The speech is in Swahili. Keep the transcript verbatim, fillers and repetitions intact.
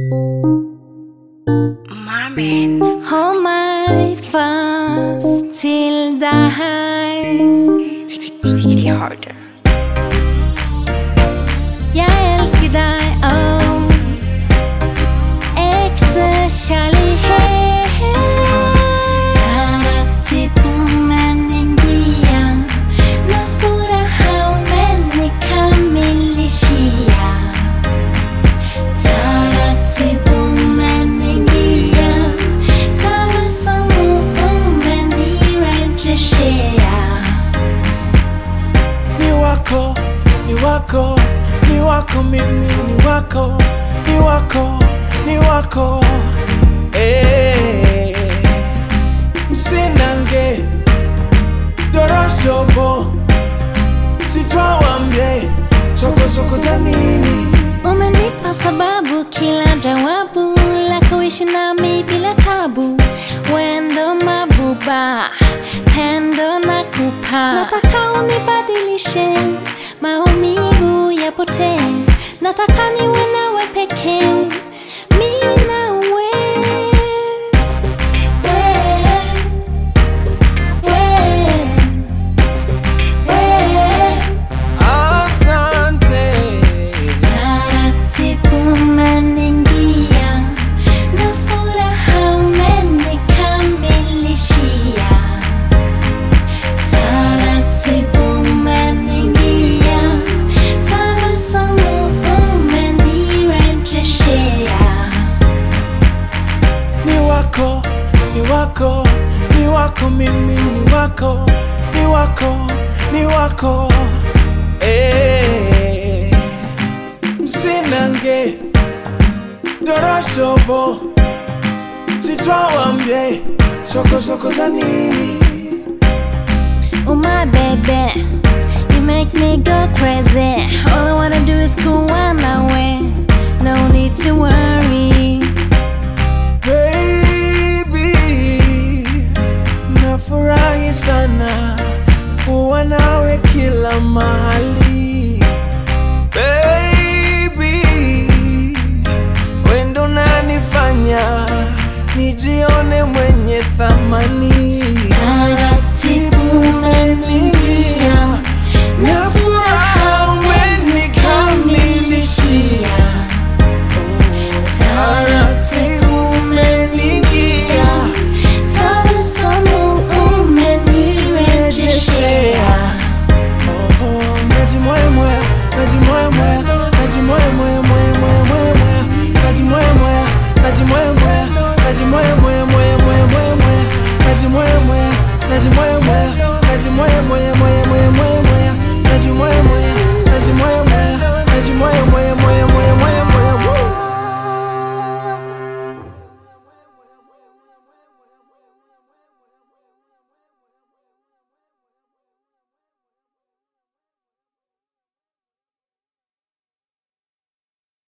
Marvin. Hold my fast till die. Tidig harder. Jag älskar dig, oh. Äkta kärlighet. Tarati på meningen. Na fura haumen i kamilishia. Tarati på meningen. Tara som omen i rejeshia. Ni wako, ni wako, ni wako mimi, ni wako, ni wako, ni wako. Eh, msinange doroshobo, sitwa wambie choko choko za nini. Umenipa sababu kila jawabu la kuishi nami bila tabu. Wendo mabuba, pendo na kupa. Nataka unibadilishe, maumivu yapotee. Nataka niwe nawe pekee, mimi nawe. Asante. Taratibu umeniingia, na furaha umenikamilishia. Taratibu umeniingia, tabasamu umenirejeshea. Ni wako, ni wako, ni wako mimi, ni wako, ni wako, ni wako. Eh, msinange doroshobo, sitwa wambie soko soko za nini. Oh my baby, you make me go crazy. All I wanna do is go on away. No need to worry. Baby, nafurahi sana kuwa nawe kila mahali. Baby, wewe ndo unanifanya nijione mwenye thamani. Taratibu umeniingia, na furaha umenikamilishia. Taratibu umeniingia, tabasamu umenirejeshea. Oh, najimwemwe, najimwemwe, najimwemwe, mwe, mwe, mwe, mwe. Najimwemwe, najimwemwe, najimwemwe, mwe, mwe, mwe, mwe. Najimwemwe, najimwemwe, najimwemwe, mwe.